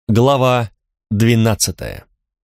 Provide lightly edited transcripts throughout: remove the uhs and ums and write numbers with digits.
Глава 12.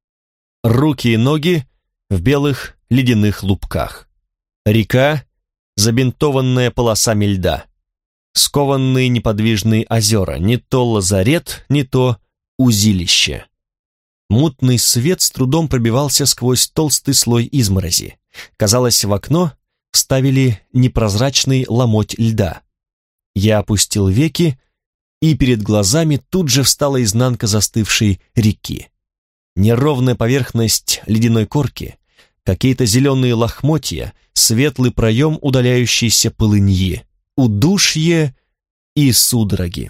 Руки и ноги в белых ледяных лупках. Река, забинтованная полосами льда. Скованные неподвижные озера, не то лазарет, не то узилище. Мутный свет с трудом пробивался сквозь толстый слой изморози. Казалось, в окно вставили непрозрачный ломоть льда. Я опустил веки, и перед глазами тут же встала изнанка застывшей реки. Неровная поверхность ледяной корки, какие-то зеленые лохмотья, светлый проем удаляющейся полыньи, удушье и судороги.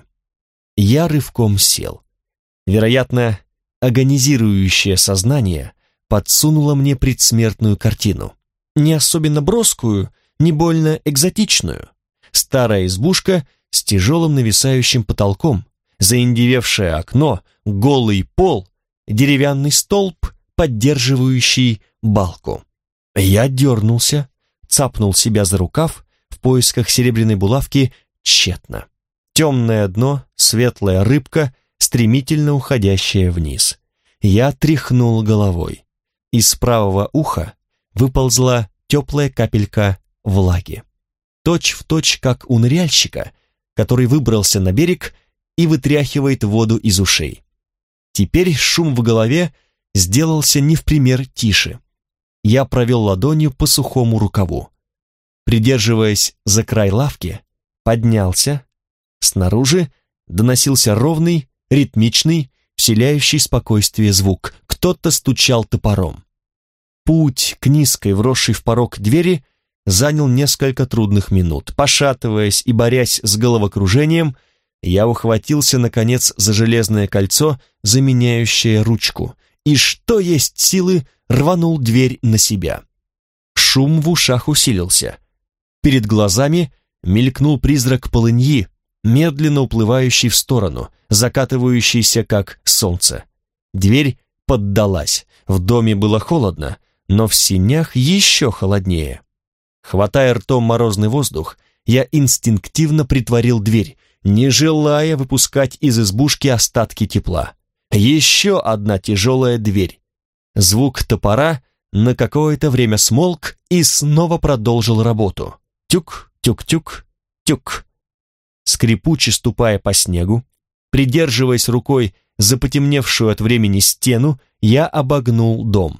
Я рывком сел. Вероятно, агонизирующее сознание подсунуло мне предсмертную картину. Не особенно броскую, не больно экзотичную. Старая избушка с тяжелым нависающим потолком, заиндевевшее окно, голый пол, деревянный столб, поддерживающий балку. Я дернулся, цапнул себя за рукав, в поисках серебряной булавки тщетно. Темное дно, светлая рыбка, стремительно уходящая вниз. Я тряхнул головой. Из правого уха выползла теплая капелька влаги. Точь в точь, как у ныряльщика, который выбрался на берег и вытряхивает воду из ушей. Теперь шум в голове сделался не в пример тише. Я провел ладонью по сухому рукаву. Придерживаясь за край лавки, поднялся. Снаружи доносился ровный, ритмичный, вселяющий спокойствие звук. Кто-то стучал топором. Путь к низкой, вросшей в порог двери занял несколько трудных минут. Пошатываясь и борясь с головокружением, я ухватился, наконец, за железное кольцо, заменяющее ручку, и, что есть силы, рванул дверь на себя. Шум в ушах усилился. Перед глазами мелькнул призрак полыньи, медленно уплывающий в сторону, закатывающийся, как солнце. Дверь поддалась. В доме было холодно, но в сенях еще холоднее. Хватая ртом морозный воздух, я инстинктивно притворил дверь, не желая выпускать из избушки остатки тепла. Еще одна тяжелая дверь. Звук топора на какое-то время смолк и снова продолжил работу. Тюк, тюк-тюк, тюк. Скрипуче ступая по снегу, придерживаясь рукой за потемневшую от времени стену, я обогнул дом.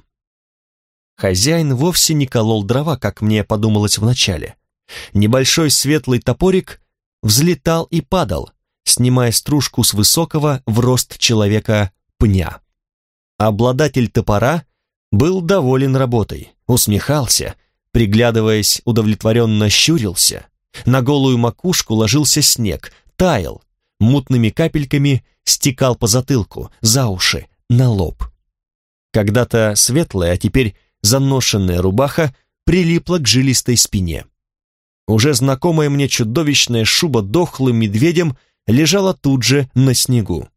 Хозяин вовсе не колол дрова, как мне подумалось вначале. Небольшой светлый топорик взлетал и падал, снимая стружку с высокого в рост человека пня. Обладатель топора был доволен работой, усмехался, приглядываясь, удовлетворенно щурился. На голую макушку ложился снег, таял, мутными капельками стекал по затылку, за уши, на лоб. Когда-то светлая, а теперь заношенная рубаха прилипла к жилистой спине. Уже знакомая мне чудовищная шуба дохлым медведем лежала тут же на снегу.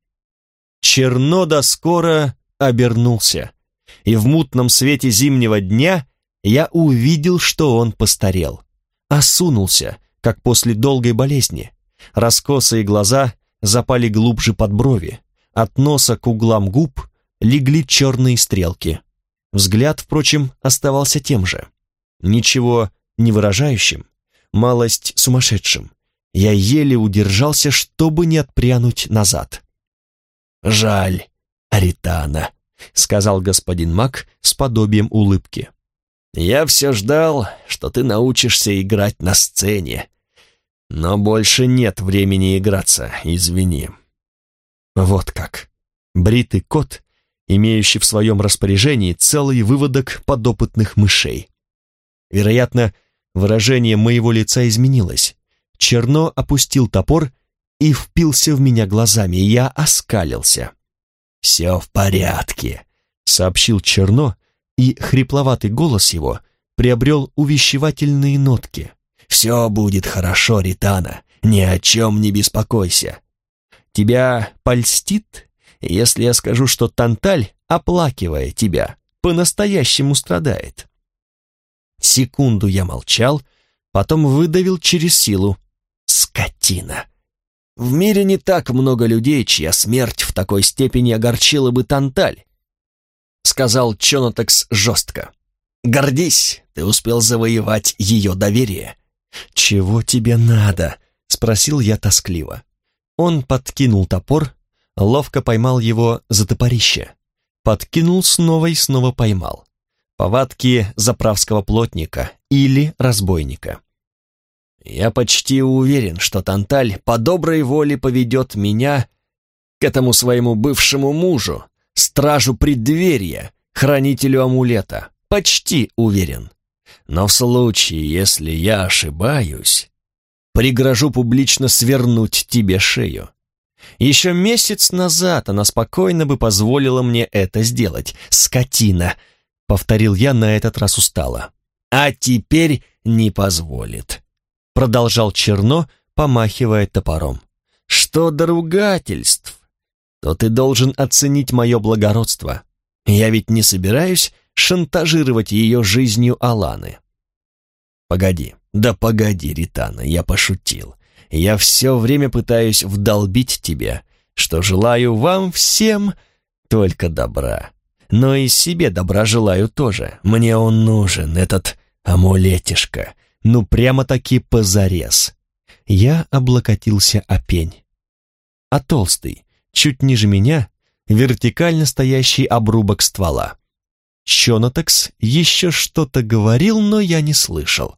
Черно да скоро обернулся, и в мутном свете зимнего дня я увидел, что он постарел. Осунулся, как после долгой болезни. Раскосые глаза запали глубже под брови, от носа к углам губ легли черные стрелки. Взгляд, впрочем, оставался тем же. Ничего не выражающим, малость сумасшедшим. Я еле удержался, чтобы не отпрянуть назад. «Жаль, Аритана», — сказал господин Мак с подобием улыбки. «Я все ждал, что ты научишься играть на сцене. Но больше нет времени играться, извини». Вот как. Бритый кот, имеющий в своем распоряжении целый выводок подопытных мышей. Вероятно, выражение моего лица изменилось. Черно опустил топор и впился в меня глазами. Я оскалился. «Все в порядке», — сообщил Черно, и хрипловатый голос его приобрел увещевательные нотки. «Все будет хорошо, Ритана, ни о чем не беспокойся. Тебя польстит, если я скажу, что Танталь, оплакивая тебя, по-настоящему страдает?» Секунду я молчал, потом выдавил через силу. «Скотина! в мире не так много людей, чья смерть в такой степени огорчила бы Танталь», — сказал Чонотекс жестко. «Гордись, ты успел завоевать ее доверие». «Чего тебе надо?» — спросил я тоскливо. Он подкинул топор, ловко поймал его за топорище. Подкинул снова и снова поймал. Повадки заправского плотника или разбойника. «Я почти уверен, что Танталь по доброй воле поведет меня к этому своему бывшему мужу, стражу преддверия, хранителю амулета. Почти уверен. Но в случае, если я ошибаюсь, пригрожу публично свернуть тебе шею. Еще месяц назад она спокойно бы позволила мне это сделать. Скотина!» — повторил я на этот раз устало. «А теперь не позволит», — продолжал Черно, помахивая топором. «Что до ругательств, то ты должен оценить мое благородство. Я ведь не собираюсь шантажировать ее жизнью Аланы». «Погоди, да погоди, Ритана, я пошутил. Я все время пытаюсь вдолбить тебе, что желаю вам всем только добра. Но и себе добра желаю тоже. Мне он нужен, этот амулетишка, ну прямо-таки позарез». Я облокотился о пень. А толстый, чуть ниже меня, вертикально стоящий обрубок ствола. Чонотекс еще что-то говорил, но я не слышал.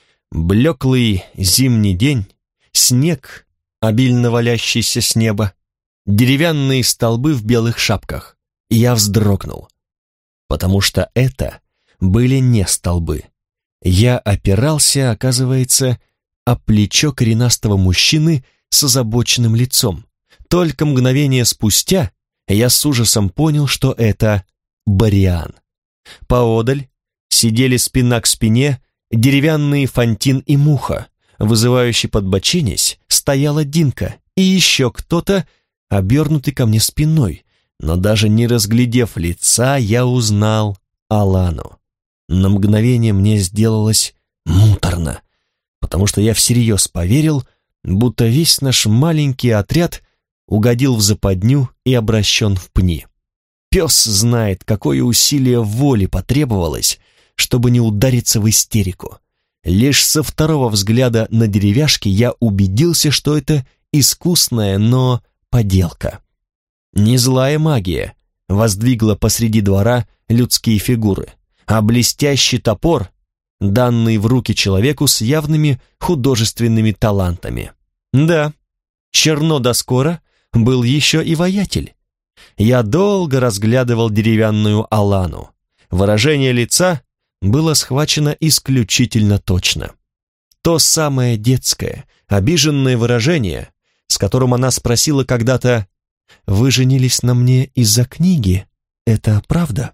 Блеклый зимний день, снег, обильно валящийся с неба, деревянные столбы в белых шапках. Я вздрогнул, потому что это были не столбы. Я опирался, оказывается, о плечо коренастого мужчины с озабоченным лицом. Только мгновение спустя я с ужасом понял, что это Бориан. Поодаль сидели спина к спине деревянные Фантин и Муха. Вызывающе подбоченясь, стояла Динка и еще кто-то, обернутый ко мне спиной, но даже не разглядев лица, я узнал Алану. На мгновение мне сделалось муторно, потому что я всерьез поверил, будто весь наш маленький отряд угодил в западню и обращен в пни. Пес знает, какое усилие воли потребовалось, чтобы не удариться в истерику. Лишь со второго взгляда на деревяшки я убедился, что это искусная, но поделка. Не злая магия воздвигла посреди двора людские фигуры, а блестящий топор, данный в руки человеку с явными художественными талантами. Да, Черно да скоро был еще и воятель. Я долго разглядывал деревянную Алану. Выражение лица было схвачено исключительно точно. То самое детское, обиженное выражение, с которым она спросила когда-то: «Вы женились на мне из-за книги? Это правда?»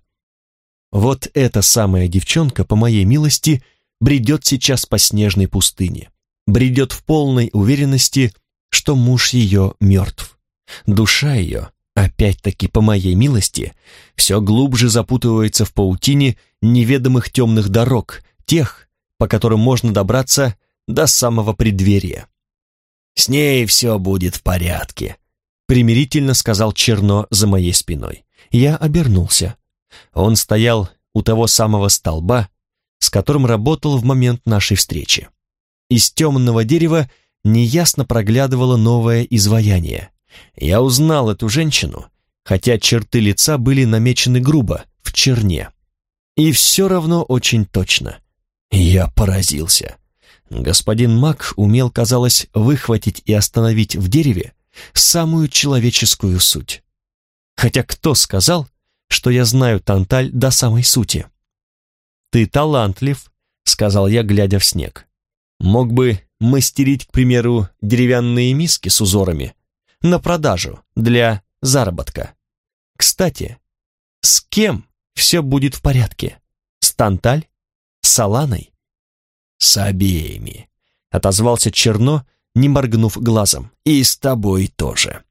Вот эта самая девчонка, по моей милости, бредет сейчас по снежной пустыне. Бредет в полной уверенности, что муж ее мертв. Душа ее, опять-таки по моей милости, все глубже запутывается в паутине неведомых темных дорог, тех, по которым можно добраться до самого преддверия. «С ней все будет в порядке», — примирительно сказал Черно за моей спиной. Я обернулся. Он стоял у того самого столба, с которым работал в момент нашей встречи. Из темного дерева неясно проглядывало новое изваяние. Я узнал эту женщину, хотя черты лица были намечены грубо, в черне. И все равно очень точно. Я поразился. Господин Мак умел, казалось, выхватить и остановить в дереве самую человеческую суть. Хотя кто сказал, что я знаю Танталь до самой сути? «Ты талантлив», — сказал я, глядя в снег. «Мог бы мастерить, к примеру, деревянные миски с узорами на продажу для заработка. Кстати, с кем все будет в порядке? С Танталь? С Аланой?» «С обеими», — отозвался Черно, не моргнув глазом. «И с тобой тоже».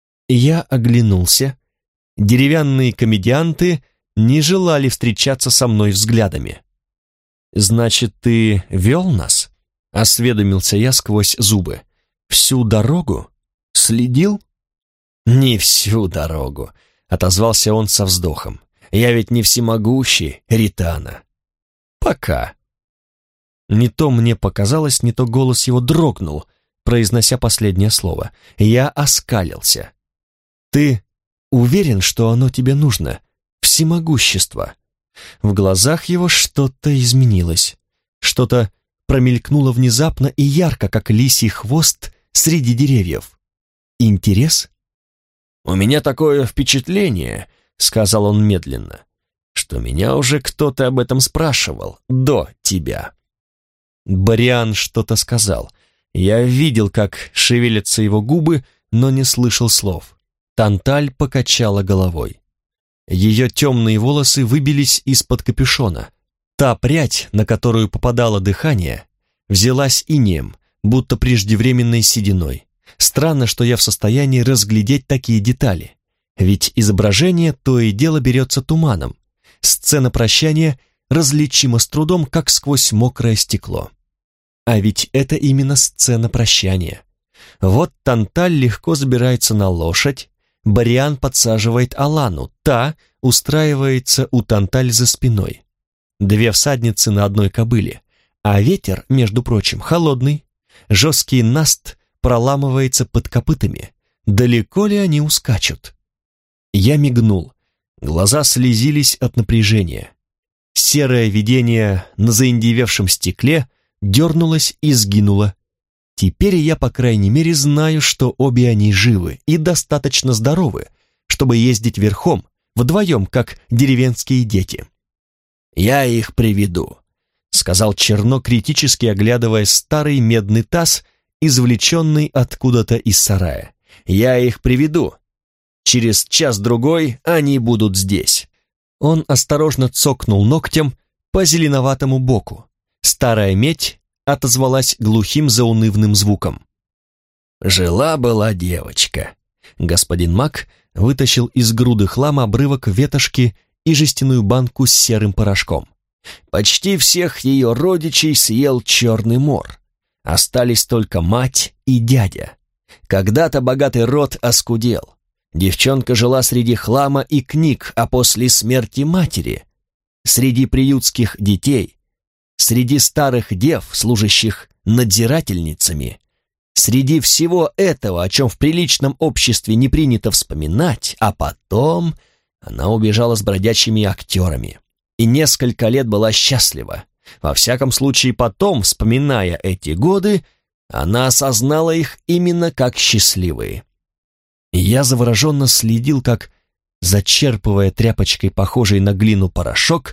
Я оглянулся. Деревянные комедианты не желали встречаться со мной взглядами. «Значит, ты вел нас?» — осведомился я сквозь зубы. «Всю дорогу? Следил? Не всю дорогу, отозвался он со вздохом. Я ведь не всемогущий, Ритана. Пока. Не то мне показалось, не то голос его дрогнул, произнося последнее слово. Я оскалился. Ты уверен, что оно тебе нужно? Всемогущество. В глазах его что-то изменилось. Что-то промелькнуло внезапно и ярко, как лисий хвост среди деревьев. Интерес? «У меня такое впечатление», — сказал он медленно, «что меня уже кто-то об этом спрашивал до тебя». Бориан что-то сказал. Я видел, как шевелятся его губы, но не слышал слов. Танталь покачала головой. Ее темные волосы выбились из-под капюшона. Та прядь, на которую попадало дыхание, взялась инеем, будто преждевременной сединой. Странно, что я в состоянии разглядеть такие детали. Ведь изображение то и дело берется туманом. Сцена прощания различима с трудом, как сквозь мокрое стекло. А ведь это именно сцена прощания. Вот Танталь легко забирается на лошадь, Бориан подсаживает Алану, та устраивается у Танталь за спиной. Две всадницы на одной кобыле, а ветер, между прочим, холодный. Жесткий наст проламывается под копытами. Далеко ли они ускачут? Я мигнул. Глаза слезились от напряжения. Серое видение на заиндевевшем стекле дернулось и сгинуло. Теперь я, по крайней мере, знаю, что обе они живы и достаточно здоровы, чтобы ездить верхом, вдвоем, как деревенские дети. «Я их приведу», — сказал Черно, критически оглядывая старый медный таз, извлеченный откуда-то из сарая. «Я их приведу. Через час-другой они будут здесь». Он осторожно цокнул ногтем по зеленоватому боку. Старая медь отозвалась глухим заунывным звуком. «Жила-была девочка». Господин Мак вытащил из груды хлама обрывок ветошки и жестяную банку с серым порошком. Почти всех ее родичей съел черный мор. Остались только мать и дядя. Когда-то богатый род оскудел. Девчонка жила среди хлама и книг, а после смерти матери, среди приютских детей, среди старых дев, служащих надзирательницами, среди всего этого, о чем в приличном обществе не принято вспоминать, а потом она убежала с бродячими актерами и несколько лет была счастлива. Во всяком случае, потом, вспоминая эти годы, она осознала их именно как счастливые. И я завороженно следил, как, зачерпывая тряпочкой, похожей на глину, порошок,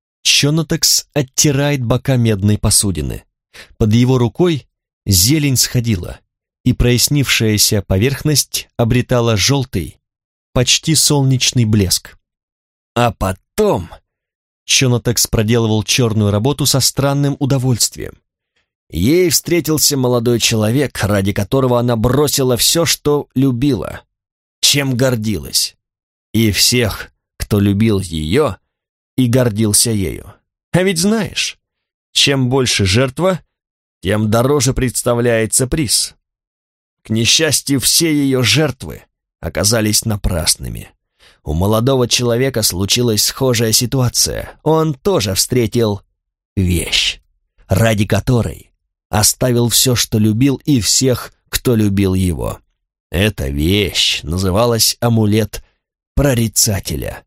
Чонотекс оттирает бока медной посудины. Под его рукой зелень сходила, и прояснившаяся поверхность обретала желтый, почти солнечный блеск. А потом Чонотекс проделывал черную работу со странным удовольствием. Ей встретился молодой человек, ради которого она бросила все, что любила, чем гордилась, и всех, кто любил ее и гордился ею. А ведь знаешь, чем больше жертва, тем дороже представляется приз. К несчастью, все ее жертвы оказались напрасными. У молодого человека случилась схожая ситуация. Он тоже встретил вещь, ради которой оставил все, что любил, и всех, кто любил его. Эта вещь называлась амулет прорицателя.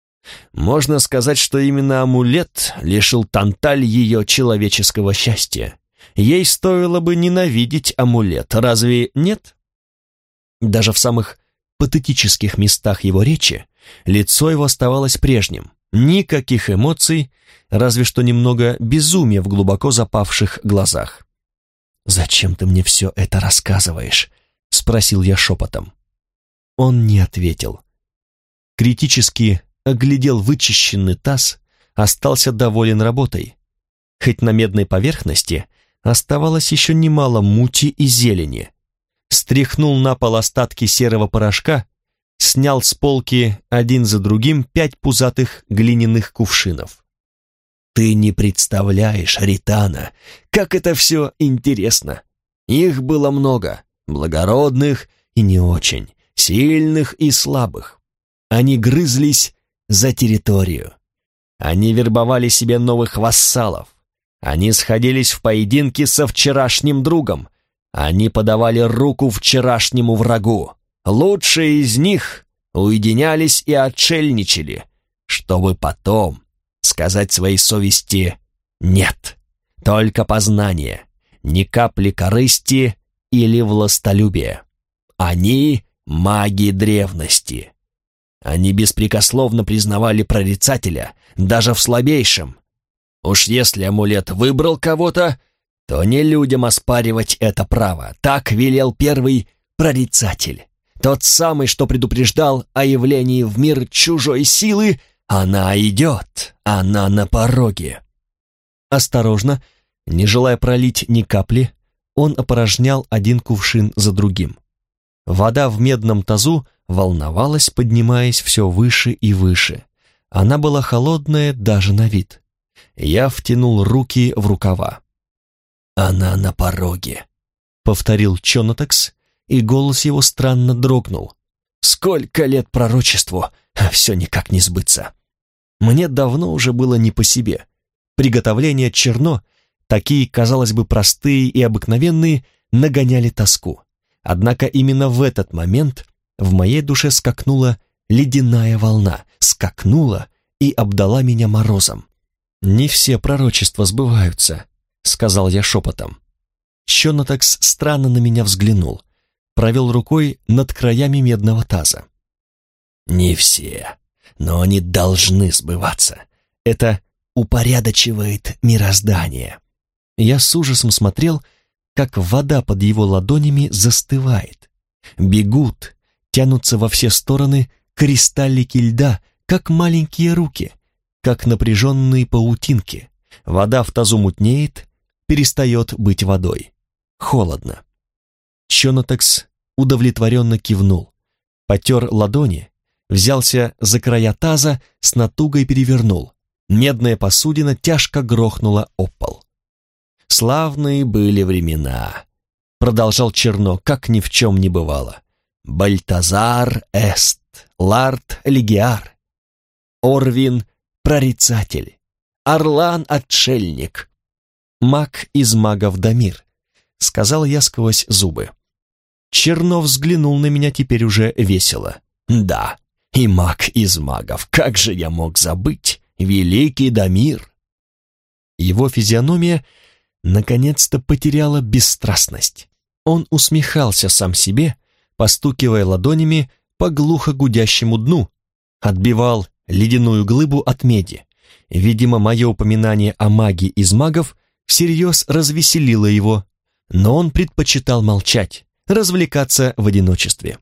Можно сказать, что именно амулет лишил Танталь ее человеческого счастья. Ей стоило бы ненавидеть амулет, разве нет? Даже в самых патетических местах его речи лицо его оставалось прежним. Никаких эмоций, разве что немного безумия в глубоко запавших глазах. «Зачем ты мне все это рассказываешь?» — спросил я шепотом. Он не ответил. Критически оглядел вычищенный таз, остался доволен работой. Хоть на медной поверхности оставалось еще немало мути и зелени. Стряхнул на пол остатки серого порошка, снял с полки один за другим 5 пузатых глиняных кувшинов. «Ты не представляешь, Ритана, как это все интересно! Их было много, благородных и не очень, сильных и слабых. Они грызлись за территорию. Они вербовали себе новых вассалов. Они сходились в поединке со вчерашним другом. Они подавали руку вчерашнему врагу. Лучшие из них уединялись и отшельничали, чтобы потом сказать своей совести «нет». Только познание, ни капли корысти или властолюбия. Они — маги древности. Они беспрекословно признавали прорицателя даже в слабейшем. Уж если амулет выбрал кого-то, то не людям оспаривать это право. Так велел первый прорицатель. Тот самый, что предупреждал о явлении в мир чужой силы. Она идет, она на пороге. Осторожно, не желая пролить ни капли, он опорожнял один кувшин за другим. Вода в медном тазу волновалась, поднимаясь все выше и выше. Она была холодная даже на вид. Я втянул руки в рукава. «Она на пороге», — повторил Чонотекс, и голос его странно дрогнул. «Сколько лет пророчеству, а все никак не сбыться». Мне давно уже было не по себе. Приготовления черно, такие, казалось бы, простые и обыкновенные, нагоняли тоску. Однако именно в этот момент в моей душе скакнула ледяная волна, скакнула и обдала меня морозом. «Не все пророчества сбываются», — сказал я шепотом. Чонотекс странно на меня взглянул, провел рукой над краями медного таза. «Не все, но они должны сбываться. Это упорядочивает мироздание». Я с ужасом смотрел, как вода под его ладонями застывает. Бегут, тянутся во все стороны кристаллики льда, как маленькие руки, как напряженные паутинки. Вода в тазу мутнеет, перестает быть водой. Холодно. Чонотекс удовлетворенно кивнул, потер ладони, взялся за края таза, с натугой перевернул. Медная посудина тяжко грохнула об пол. «Славные были времена», — продолжал Черно, как ни в чем не бывало. «Бальтазар эст, Ларт легиар, Орвин прорицатель, Орлан отшельник, маг из магов Дамир», — сказал я сквозь зубы. Черно взглянул на меня теперь уже весело. «Да, и маг из магов, как же я мог забыть, великий Дамир!» Его физиономия наконец-то потеряла бесстрастность. Он усмехался сам себе, постукивая ладонями по глухо гудящему дну, отбивал ледяную глыбу от меди. Видимо, мое упоминание о маге из магов всерьез развеселило его, но он предпочитал молчать, развлекаться в одиночестве.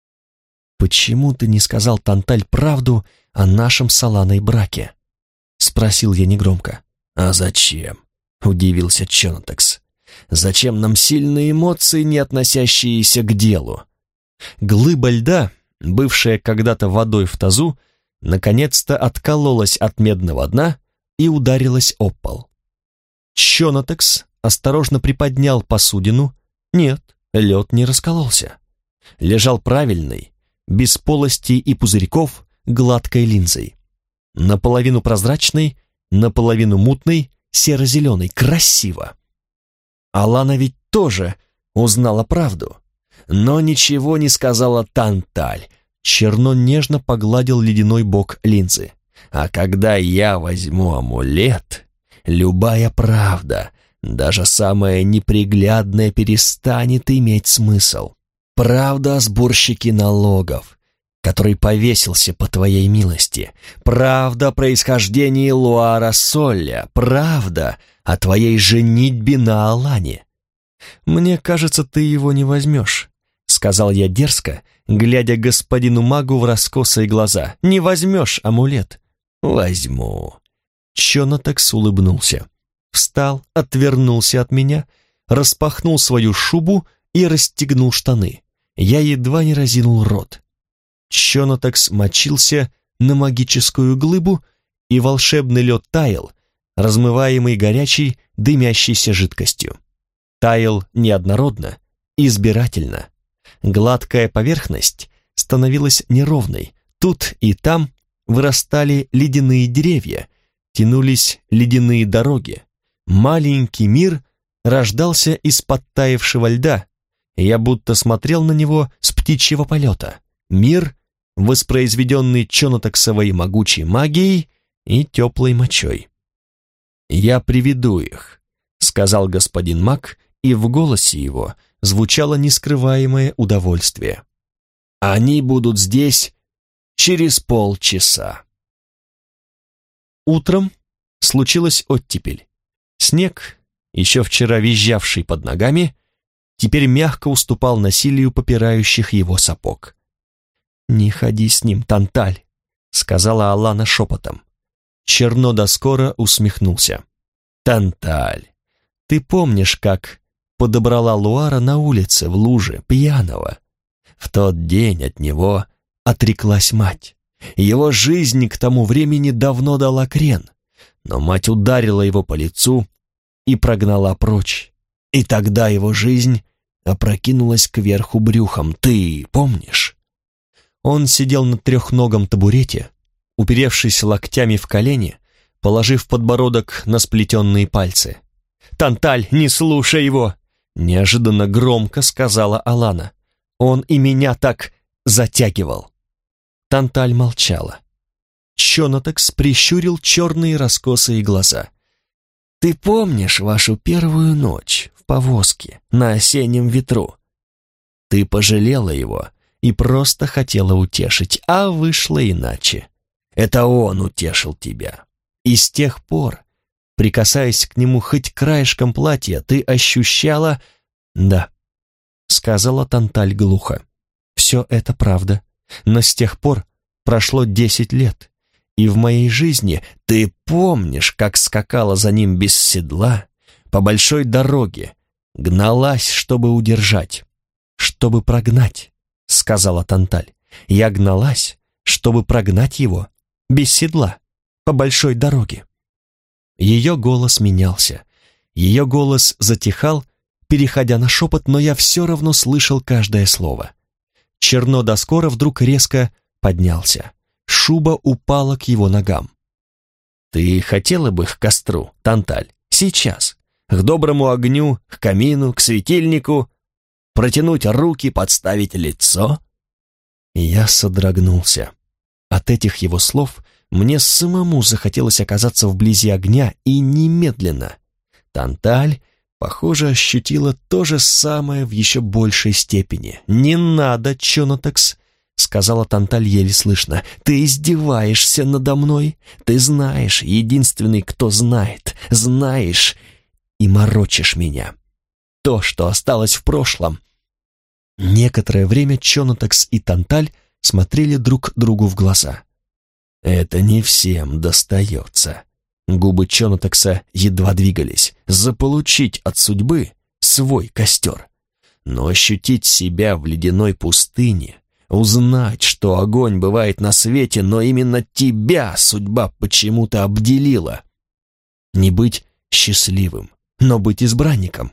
«Почему ты не сказал, Танталь, правду о нашем с Аланой браке?» — спросил я негромко. «А зачем?» — удивился Чонотекс. «Зачем нам сильные эмоции, не относящиеся к делу?» Глыба льда, бывшая когда-то водой в тазу, наконец-то откололась от медного дна и ударилась об пол. Чонотекс осторожно приподнял посудину. Нет, лед не раскололся. Лежал правильный, без полостей и пузырьков, гладкой линзой. Наполовину прозрачной, наполовину мутной, серо-зеленой, красиво. Алана ведь тоже узнала правду, но ничего не сказала Танталь. Черно нежно погладил ледяной бок линзы. А когда я возьму амулет, любая правда, даже самая неприглядная, перестанет иметь смысл. Правда о сборщике налогов, который повесился по твоей милости, правда о происхождении Луара Солля, правда о твоей женитьбе на Алане. «Мне кажется, ты его не возьмешь», — сказал я дерзко, глядя господину магу в раскосые глаза. «Не возьмешь амулет». «Возьму». Чонотекс улыбнулся, встал, отвернулся от меня, распахнул свою шубу и расстегнул штаны. Я едва не разинул рот. Чонотекс мочился на магическую глыбу, и волшебный лед таял, размываемый горячей, дымящейся жидкостью. Таял неоднородно, избирательно. Гладкая поверхность становилась неровной. Тут и там вырастали ледяные деревья, тянулись ледяные дороги. Маленький мир рождался из подтаявшего льда. Я будто смотрел на него с птичьего полета. Мир, воспроизведенный чонотоксовой могучей магией и теплой мочой. «Я приведу их», — сказал господин маг, и в голосе его звучало нескрываемое удовольствие. «Они будут здесь через полчаса». Утром случилась оттепель. Снег, еще вчера визжавший под ногами, теперь мягко уступал насилию попирающих его сапог. «Не ходи с ним, Танталь», — сказала Алана шепотом. Черно да скоро усмехнулся. «Танталь, ты помнишь, как подобрала Луара на улице в луже, пьяного? В тот день от него отреклась мать. Его жизнь к тому времени давно дала крен, но мать ударила его по лицу и прогнала прочь. И тогда его жизнь опрокинулась кверху брюхом. Ты помнишь?» Он сидел на трехногом табурете, уперевшись локтями в колени, положив подбородок на сплетенные пальцы. «Танталь, не слушай его!» — неожиданно громко сказала Алана. «Он и меня так затягивал». Танталь молчала. Чонотекс прищурил черные раскосые глаза. «Ты помнишь вашу первую ночь в повозке на осеннем ветру? Ты пожалела его и просто хотела утешить, а вышло иначе. Это он утешил тебя. И с тех пор, прикасаясь к нему хоть краешком платья, ты ощущала...» «Да», — сказала Танталь глухо. «Все это правда, но с тех пор прошло 10 лет, и в моей жизни ты помнишь, как скакала за ним без седла по большой дороге, гналась, чтобы удержать, чтобы прогнать», — сказала Танталь. «Я гналась, чтобы прогнать его без седла по большой дороге». Ее голос менялся, ее голос затихал, переходя на шепот, но я все равно слышал каждое слово. Черно да скоро вдруг резко поднялся. Шуба упала к его ногам. «Ты хотела бы к костру, Танталь, сейчас, к доброму огню, к камину, к светильнику, протянуть руки, подставить лицо?» Я содрогнулся. От этих его слов мне самому захотелось оказаться вблизи огня, и немедленно. Танталь, похоже, ощутила то же самое в еще большей степени. «Не надо, Чонотекс», — сказала Танталь еле слышно. «Ты издеваешься надо мной. Ты знаешь, единственный, кто знает, знаешь и морочишь меня. То, что осталось в прошлом». Некоторое время Чонотекс и Танталь смотрели друг другу в глаза. «Это не всем достается». Губы Чонотекса едва двигались. «Заполучить от судьбы свой костер. Но ощутить себя в ледяной пустыне, узнать, что огонь бывает на свете, но именно тебя судьба почему-то обделила. Не быть счастливым, но быть избранником.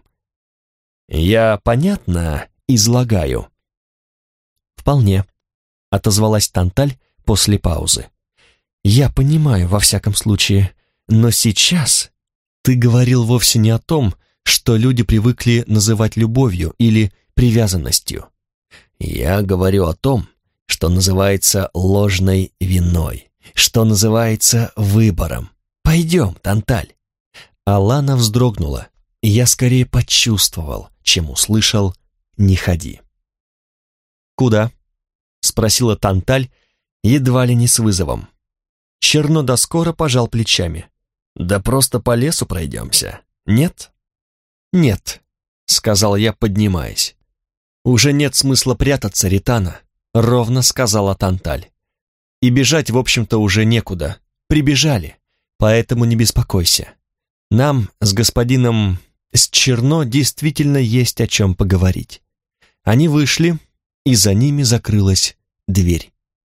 Я понятно излагаю?» «Вполне», — отозвалась Танталь после паузы. «Я понимаю, во всяком случае, но сейчас ты говорил вовсе не о том, что люди привыкли называть любовью или привязанностью. Я говорю о том, что называется ложной виной, что называется выбором. Пойдем, Танталь». Алана вздрогнула, и я скорее почувствовал, чем услышал «не ходи». «Куда?» — спросила Танталь, едва ли не с вызовом. Черно да скоро пожал плечами. «Да просто по лесу пройдемся. Нет?» «Нет», — сказал я, поднимаясь. «Уже нет смысла прятаться, Ритана», — ровно сказала Танталь. «И бежать, в общем-то, уже некуда. Прибежали, поэтому не беспокойся. Нам с господином с Черно действительно есть о чем поговорить». Они вышли, и за ними закрылась дверь.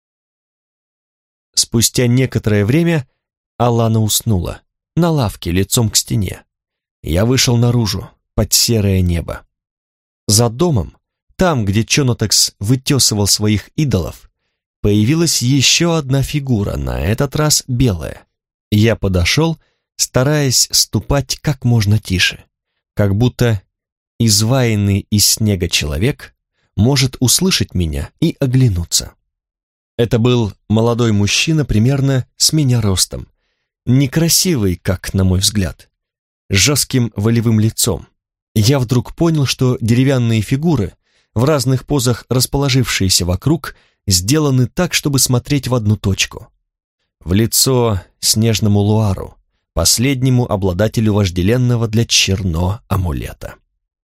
Спустя некоторое время Алана уснула, на лавке, лицом к стене. Я вышел наружу, под серое небо. За домом там, где Чонотекс вытесывал своих идолов, появилась еще одна фигура, на этот раз белая. Я подошел, стараясь ступать как можно тише, как будто изваянный из снега человек может услышать меня и оглянуться. Это был молодой мужчина примерно с меня ростом, некрасивый, как на мой взгляд, с жестким волевым лицом. Я вдруг понял, что деревянные фигуры, в разных позах расположившиеся вокруг, сделаны так, чтобы смотреть в одну точку. В лицо снежному Луару, последнему обладателю вожделенного для Черно амулета.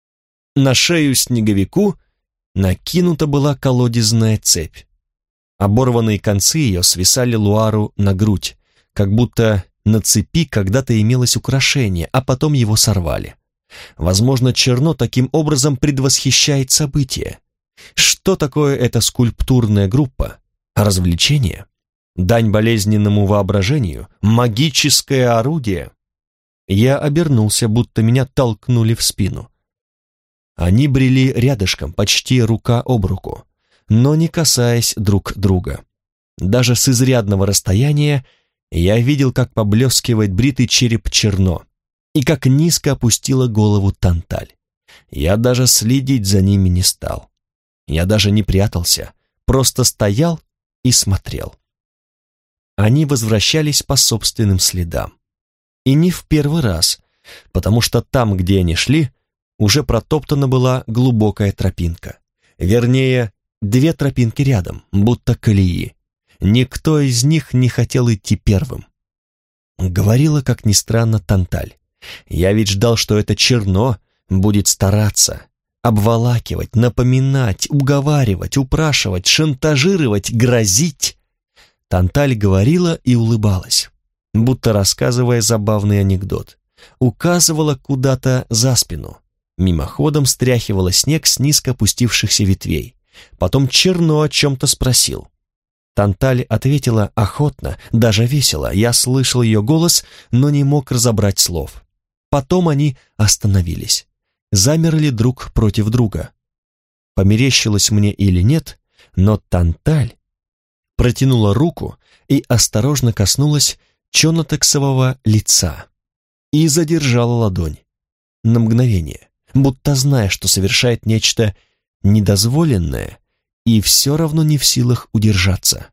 На шею снеговику накинута была колодезная цепь. Оборванные концы ее свисали Луару на грудь, как будто на цепи когда-то имелось украшение, а потом его сорвали. Возможно, Черно таким образом предвосхищает события. Что такое эта скульптурная группа? Развлечение? Дань болезненному воображению? Магическое орудие? Я обернулся, будто меня толкнули в спину. Они брели рядышком, почти рука об руку, но не касаясь друг друга. Даже с изрядного расстояния я видел, как поблескивает бритый череп Черно и как низко опустила голову Танталь. Я даже следить за ними не стал. Я даже не прятался, просто стоял и смотрел. Они возвращались по собственным следам. И не в первый раз, потому что там, где они шли, уже протоптана была глубокая тропинка. Вернее, две тропинки рядом, будто колеи. Никто из них не хотел идти первым. Говорила, как ни странно, Танталь. Я ведь ждал, что это Черно будет стараться, обволакивать, напоминать, уговаривать, упрашивать, шантажировать, грозить. Танталь говорила и улыбалась, будто рассказывая забавный анекдот. Указывала куда-то за спину, мимоходом стряхивала снег с низко опустившихся ветвей. Потом Черно о чем-то спросил. Танталь ответила охотно, даже весело. Я слышал ее голос, но не мог разобрать слов. Потом они остановились, замерли друг против друга. Померещилось мне или нет, но Танталь протянула руку и осторожно коснулась чонотексового лица и задержала ладонь на мгновение, будто зная, что совершает нечто недозволенное и все равно не в силах удержаться.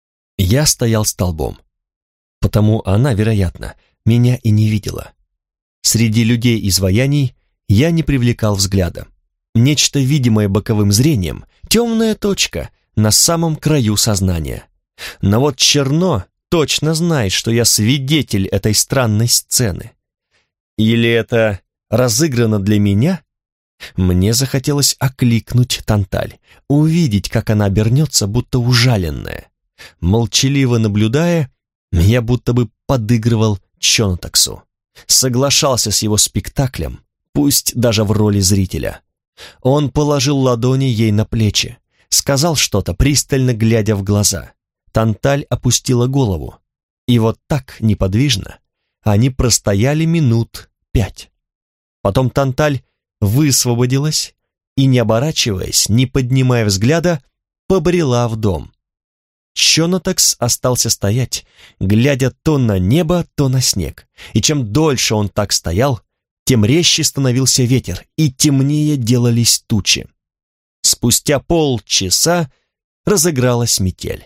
Я стоял столбом, потому она, вероятно, меня и не видела. Среди людей-изваяний я не привлекал взгляда. Нечто видимое боковым зрением, темная точка на самом краю сознания. Но вот Черно точно знает, что я свидетель этой странной сцены. Или это разыграно для меня? Мне захотелось окликнуть Танталь, увидеть, как она обернется, будто ужаленная. Молчаливо наблюдая, я будто бы подыгрывал Чонотексу, соглашался с его спектаклем, пусть даже в роли зрителя. Он положил ладони ей на плечи, сказал что-то, пристально глядя в глаза. Танталь опустила голову, и вот так неподвижно они простояли минут 5. Потом Танталь высвободилась и, не оборачиваясь, не поднимая взгляда, побрела в дом. Чонотекс остался стоять, глядя то на небо, то на снег, и чем дольше он так стоял, тем резче становился ветер, и темнее делались тучи. Спустя полчаса разыгралась метель.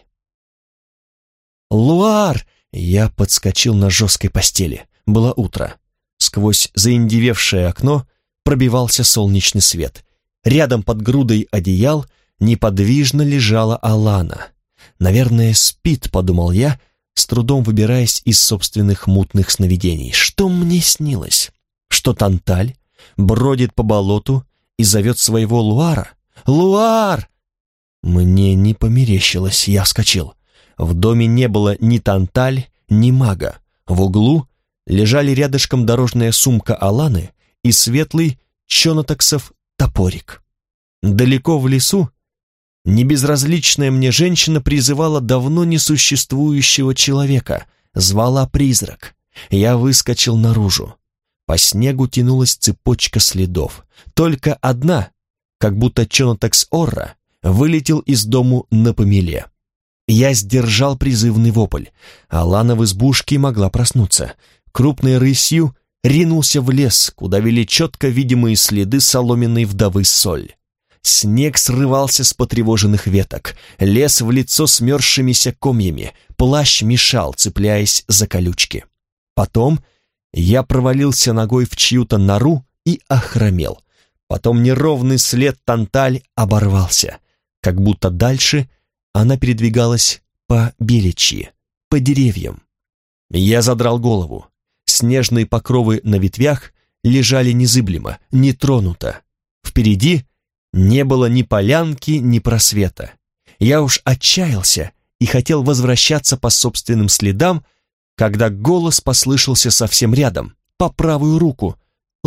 «Луар!» Я подскочил на жесткой постели. Было утро. Сквозь заиндевевшее окно пробивался солнечный свет. Рядом под грудой одеял неподвижно лежала Алана. «Наверное, спит», — подумал я, с трудом выбираясь из собственных мутных сновидений. Что мне снилось? Что Танталь бродит по болоту и зовет своего Луара? «Луар!» Мне не померещилось, я вскочил. В доме не было ни Танталь, ни мага. В углу лежали рядышком дорожная сумка Аланы и светлый чонотексов топорик. Далеко в лесу небезразличная мне женщина призывала давно несуществующего человека, звала призрак. Я выскочил наружу. По снегу тянулась цепочка следов. Только одна как будто Чонотекс Орра вылетел из дому на помеле. Я сдержал призывный вопль. Алана в избушке могла проснуться. Крупной рысью ринулся в лес, куда вели четко видимые следы соломенной вдовы Соль. Снег срывался с потревоженных веток, лес в лицо смерзшимися комьями, плащ мешал, цепляясь за колючки. Потом я провалился ногой в чью-то нору и охромел. Потом неровный след Танталь оборвался, как будто дальше она передвигалась по беличьи, по деревьям. Я задрал голову. Снежные покровы на ветвях лежали незыблемо, нетронуто. Впереди не было ни полянки, ни просвета. Я уж отчаялся и хотел возвращаться по собственным следам, когда голос послышался совсем рядом, по правую руку.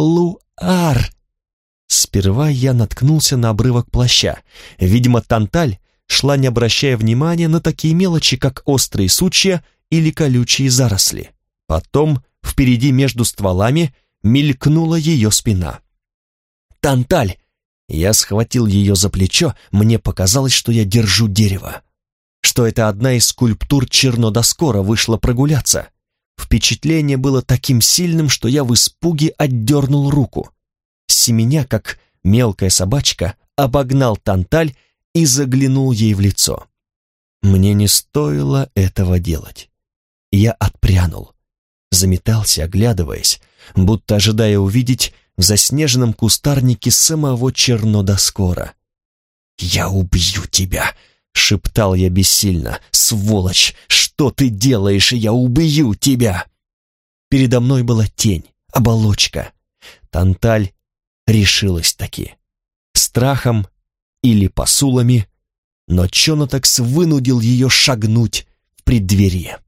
«Луар!» Сперва я наткнулся на обрывок плаща. Видимо, Танталь шла, не обращая внимания на такие мелочи, как острые сучья или колючие заросли. Потом впереди между стволами мелькнула ее спина. «Танталь!» Я схватил ее за плечо, мне показалось, что я держу дерево, что это одна из скульптур Чернодоскора вышла прогуляться. Впечатление было таким сильным, что я в испуге отдернул руку. Семеня, как мелкая собачка, обогнал Танталь и заглянул ей в лицо. Мне не стоило этого делать. Я отпрянул, заметался, оглядываясь, будто ожидая увидеть в заснеженном кустарнике самого Чернодоскора. «Я убью тебя!» — шептал я бессильно. «Сволочь! Что ты делаешь? Я убью тебя!» Передо мной была тень, оболочка. Танталь решилась таки. Страхом или посулами, но Чонотекс вынудил ее шагнуть в преддверие.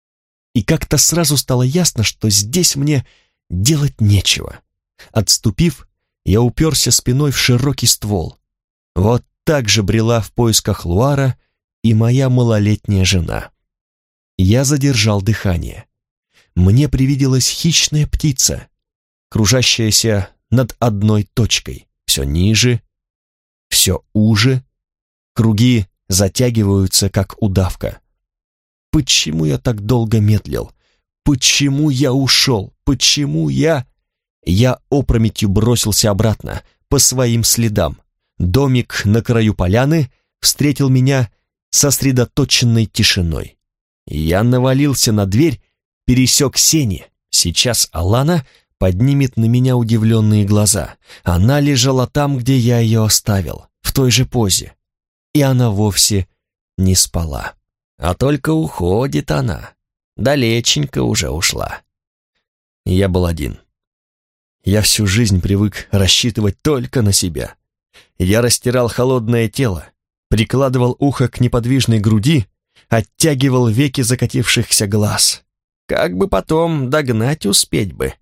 И как-то сразу стало ясно, что здесь мне делать нечего. Отступив, я уперся спиной в широкий ствол. Вот так же брела в поисках Луара и моя малолетняя жена. Я задержал дыхание. Мне привиделась хищная птица, кружащаяся над одной точкой, все ниже, все уже, круги затягиваются, как удавка. Почему я так долго медлил? Почему я ушел? Почему я... Я опрометью бросился обратно, по своим следам. Домик на краю поляны встретил меня сосредоточенной тишиной. Я навалился на дверь, пересек сени. Сейчас Алана поднимет на меня удивленные глаза. Она лежала там, где я ее оставил, в той же позе. И она вовсе не спала. А только уходит она. Далеченько уже ушла. Я был один. Я всю жизнь привык рассчитывать только на себя. Я растирал холодное тело, прикладывал ухо к неподвижной груди, оттягивал веки закатившихся глаз. Как бы потом догнать успеть бы.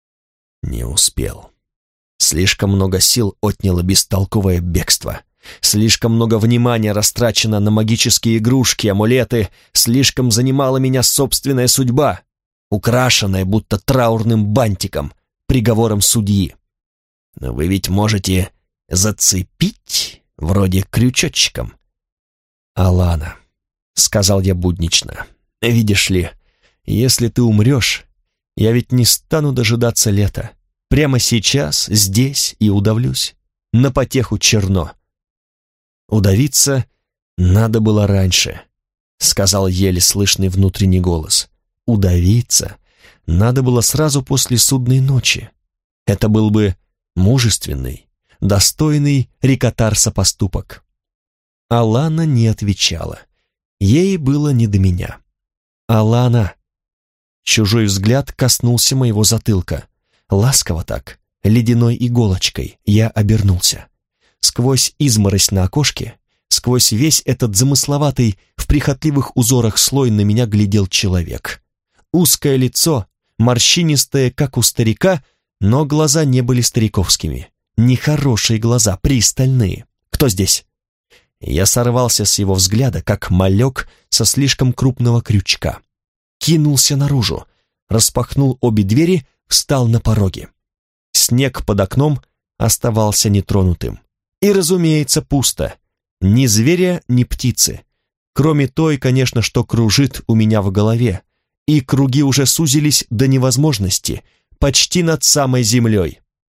Не успел. Слишком много сил отняло бестолковое бегство. Слишком много внимания растрачено на магические игрушки, амулеты. Слишком занимала меня собственная судьба, украшенная будто траурным бантиком, приговором судьи. Но вы ведь можете зацепить, вроде крючочком. «Алана», — сказал я буднично, — «видишь ли, если ты умрешь, я ведь не стану дожидаться лета. Прямо сейчас, здесь и удавлюсь. На потеху черно». «Удавиться надо было раньше», — сказал еле слышный внутренний голос. «Удавиться надо было сразу после судной ночи. Это был бы мужественный, достойный Рикотарса поступок». Алана не отвечала. Ей было не до меня. «Алана!» Чужой взгляд коснулся моего затылка. Ласково так, ледяной иголочкой, я обернулся. Сквозь изморозь на окошке, сквозь весь этот замысловатый в прихотливых узорах слой на меня глядел человек. Узкое лицо, морщинистое, как у старика, но глаза не были стариковскими. Нехорошие глаза, пристальные. «Кто здесь?» Я сорвался с его взгляда, как малек со слишком крупного крючка. Кинулся наружу, распахнул обе двери, встал на пороге. Снег под окном оставался нетронутым. И, разумеется, пусто. Ни зверя, ни птицы. Кроме той, конечно, что кружит у меня в голове. И круги уже сузились до невозможности, почти над самой землей.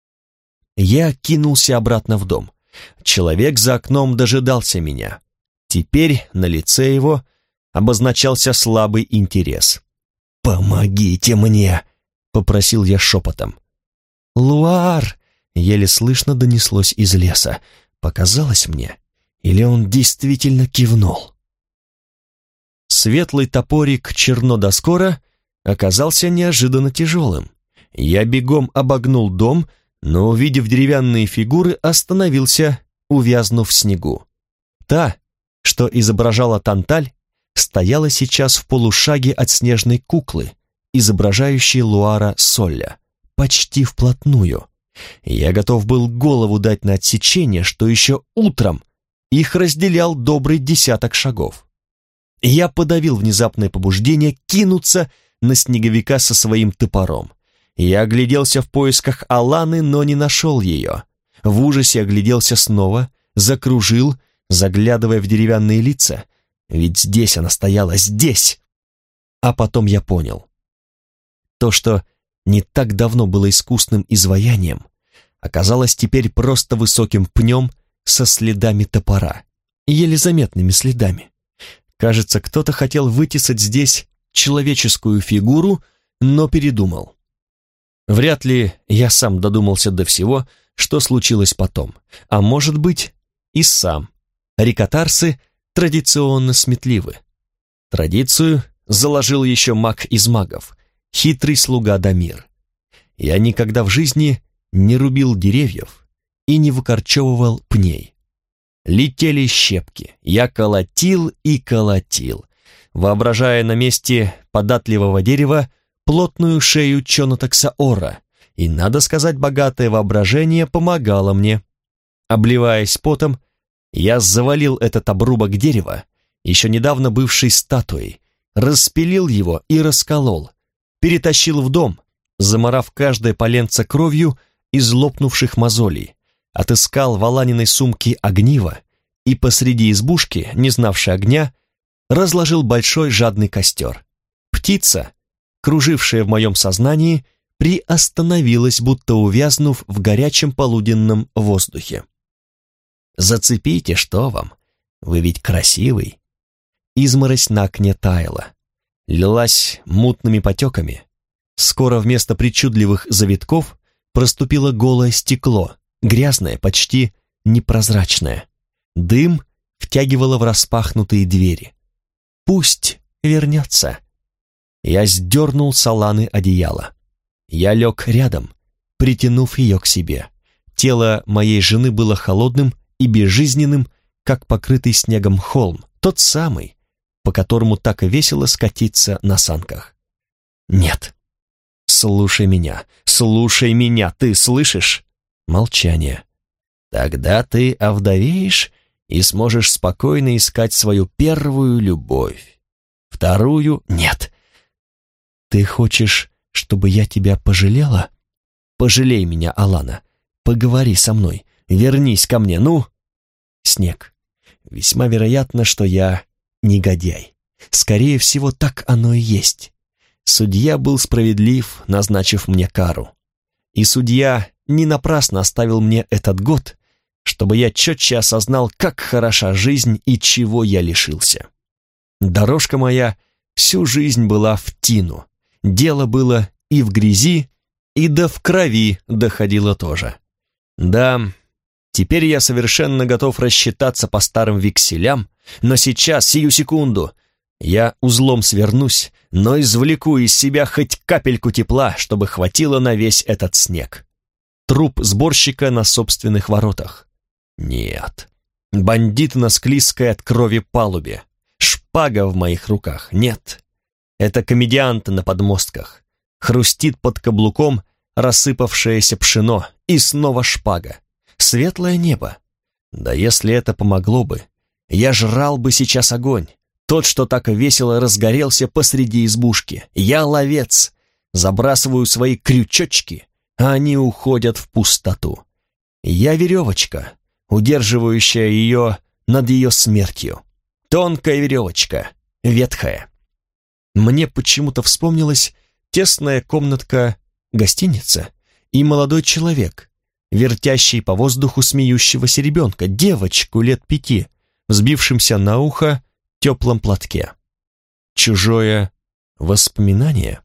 Я кинулся обратно в дом. Человек за окном дожидался меня. Теперь на лице его обозначался слабый интерес. «Помогите мне!» — попросил я шепотом. «Луар!» — еле слышно донеслось из леса. Показалось мне, или он действительно кивнул? Светлый топорик Чернодоскора оказался неожиданно тяжелым. Я бегом обогнул дом, но, увидев деревянные фигуры, остановился, увязнув в снегу. Та, что изображала Танталь, стояла сейчас в полушаге от снежной куклы, изображающей Луара Солля, почти вплотную. Я готов был голову дать на отсечение, что еще утром их разделял добрый 10 шагов. Я подавил внезапное побуждение кинуться на снеговика со своим топором. Я огляделся в поисках Аланы, но не нашел ее. В ужасе огляделся снова, закружил, заглядывая в деревянные лица. Ведь здесь она стояла, здесь! А потом я понял. То, что не так давно было искусным изваянием, оказалось теперь просто высоким пнем со следами топора, еле заметными следами. Кажется, кто-то хотел вытесать здесь человеческую фигуру, но передумал. Вряд ли я сам додумался до всего, что случилось потом, а может быть и сам. Рикотарсы традиционно сметливы. Традицию заложил еще маг из магов, хитрый слуга Дамир. Я никогда в жизни не рубил деревьев и не выкорчевывал пней. Летели щепки, я колотил и колотил, воображая на месте податливого дерева плотную шею Чонотаксаора, и, надо сказать, богатое воображение помогало мне. Обливаясь потом, я завалил этот обрубок дерева, еще недавно бывший статуей, распилил его и расколол, перетащил в дом, замарав каждое поленце кровью из лопнувших мозолей, отыскал в Аланиной сумке огниво и посреди избушки, не знавшей огня, разложил большой жадный костер. Птица, кружившая в моем сознании, приостановилась, будто увязнув в горячем полуденном воздухе. «Зацепите, что вам? Вы ведь красивый!» Изморозь на окне таяла, лилась мутными потеками. Скоро вместо причудливых завитков проступило голое стекло, грязное, почти непрозрачное. Дым втягивало в распахнутые двери. «Пусть вернется!» Я сдернул с Аланы одеяло. Я лег рядом, притянув ее к себе. Тело моей жены было холодным и безжизненным, как покрытый снегом холм, тот самый, по которому так и весело скатиться на санках. «Нет, слушай меня, ты слышишь?» Молчание. «Тогда ты овдовеешь и сможешь спокойно искать свою первую любовь. Вторую — нет. Ты хочешь, чтобы я тебя пожалела? Пожалей меня, Алана, поговори со мной, вернись ко мне, ну!» Снег. Весьма вероятно, что я негодяй. Скорее всего, так оно и есть. Судья был справедлив, назначив мне кару. И судья не напрасно оставил мне этот год, чтобы я четче осознал, как хороша жизнь и чего я лишился. Дорожка моя всю жизнь была в тину. Дело было и в грязи, и да в крови доходило тоже. Да, теперь я совершенно готов рассчитаться по старым векселям, но сейчас, сию секунду, я узлом свернусь, но извлеку из себя хоть капельку тепла, чтобы хватило на весь этот снег. Труп сборщика на собственных воротах. Нет. Бандит на склизкой от крови палубе. Шпага в моих руках. Нет. Это комедианты на подмостках. Хрустит под каблуком рассыпавшееся пшено, и снова шпага. Светлое небо. Да если это помогло бы, я жрал бы сейчас огонь. Тот, что так весело разгорелся посреди избушки. Я ловец. Забрасываю свои крючочки, а они уходят в пустоту. Я веревочка. удерживающая ее над ее смертью. Тонкая веревочка, ветхая. Мне почему-то вспомнилась тесная комнатка гостиницы и молодой человек, вертящий по воздуху смеющегося ребенка, девочку лет 5, взбившимся на ухо теплом платке. Чужое воспоминание?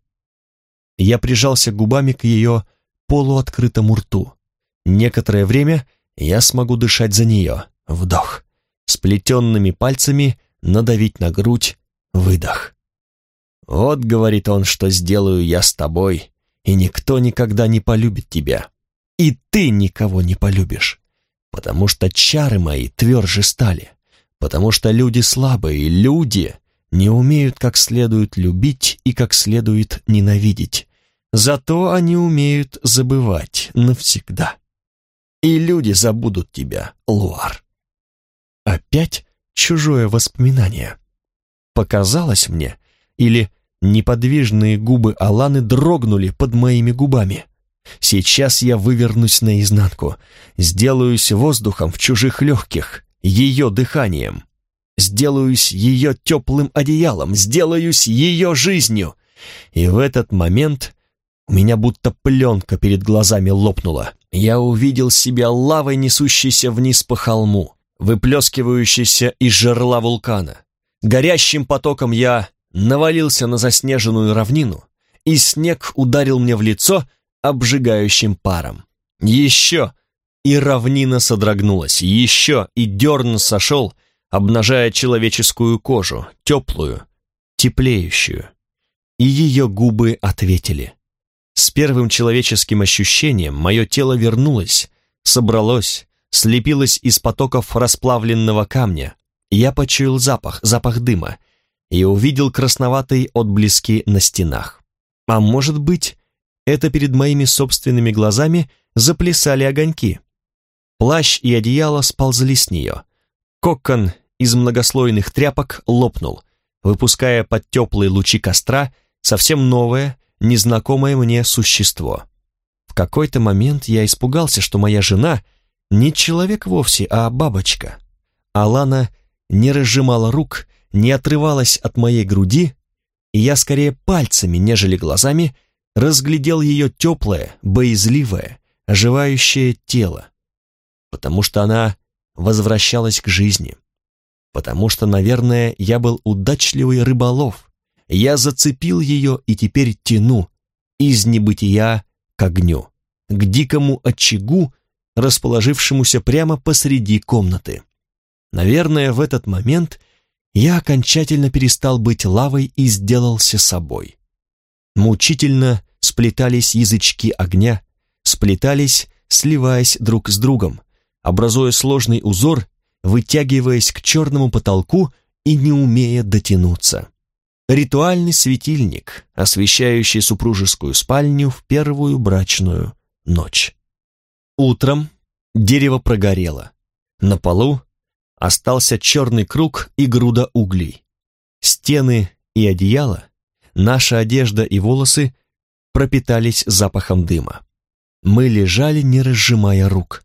Я прижался губами к ее полуоткрытому рту. Некоторое время я смогу дышать за нее. Вдох. Сплетенными пальцами надавить на грудь. Выдох. «Вот, — говорит он, — что сделаю я с тобой, и никто никогда не полюбит тебя. И ты никого не полюбишь, потому что чары мои тверже стали, потому что люди слабые, люди не умеют как следует любить и как следует ненавидеть. Зато они умеют забывать навсегда. И люди забудут тебя, Луар». Опять чужое воспоминание. Показалось мне, или неподвижные губы Аланы дрогнули под моими губами. Сейчас я вывернусь наизнанку, сделаюсь воздухом в чужих легких, ее дыханием. Сделаюсь ее теплым одеялом, сделаюсь ее жизнью. И в этот момент у меня будто пленка перед глазами лопнула. Я увидел себя лавой, несущейся вниз по холму, выплескивающейся из жерла вулкана. Горящим потоком я навалился на заснеженную равнину, и снег ударил мне в лицо обжигающим паром. Еще, и равнина содрогнулась, еще, и дерн сошел, обнажая человеческую кожу, теплую, теплеющую. И ее губы ответили. С первым человеческим ощущением мое тело вернулось, собралось, слепилось из потоков расплавленного камня. Я почуял запах дыма, и увидел красноватые отблески на стенах. А может быть, это перед моими собственными глазами заплясали огоньки. Плащ и одеяло сползли с нее. Кокон из многослойных тряпок лопнул, выпуская под теплые лучи костра совсем новое, незнакомое мне существо. В какой-то момент я испугался, что моя жена не человек вовсе, а бабочка. Алана не разжимала рук, не отрывалась от моей груди, и я скорее пальцами, нежели глазами, разглядел ее теплое, боязливое, оживающее тело, потому что она возвращалась к жизни, потому что, наверное, я был удачливый рыболов, я зацепил ее и теперь тяну из небытия к огню, к дикому очагу, расположившемуся прямо посреди комнаты. Наверное, в этот момент я окончательно перестал быть лавой и сделался собой. Мучительно сплетались язычки огня, сплетались, сливаясь друг с другом, образуя сложный узор, вытягиваясь к черному потолку и не умея дотянуться. Ритуальный светильник, освещающий супружескую спальню в первую брачную ночь. Утром дерево прогорело. На полу остался черный круг и груда углей. Стены и одеяло, наша одежда и волосы пропитались запахом дыма. Мы лежали, не разжимая рук.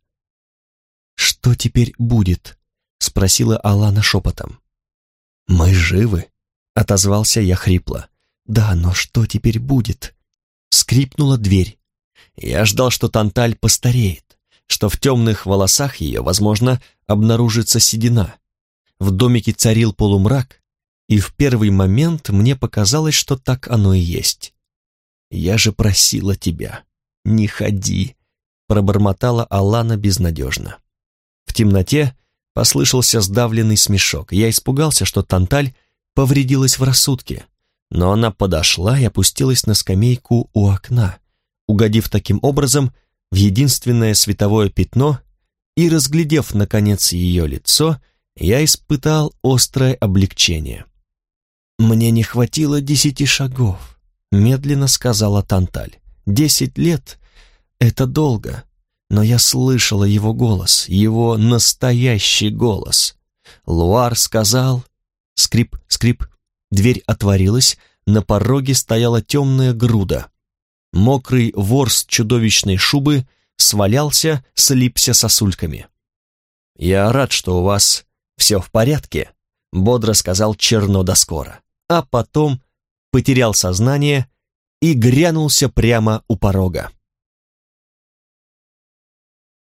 «Что теперь будет?» — спросила Алана шепотом. «Мы живы», — отозвался я хрипло. «Да, но что теперь будет?» Скрипнула дверь. Я ждал, что Танталь постареет, что в темных волосах ее, возможно, обнаружится седина. В домике царил полумрак, и в первый момент мне показалось, что так оно и есть. «Я же просила тебя, не ходи», — пробормотала Алана безнадежно. В темноте послышался сдавленный смешок. Я испугался, что Танталь повредилась в рассудке, но она подошла и опустилась на скамейку у окна, угодив таким образом в единственное световое пятно, и, разглядев, наконец, ее лицо, я испытал острое облегчение. «Мне не хватило 10 шагов», — медленно сказала Танталь. 10 лет — это долго, но я слышала его голос, его настоящий голос. Луар сказал... Скрип, скрип, дверь отворилась, на пороге стояла темная груда. Мокрый ворс чудовищной шубы свалялся, слипся сосульками. «Я рад, что у вас все в порядке», — бодро сказал Черно да скоро, а потом потерял сознание и грянулся прямо у порога.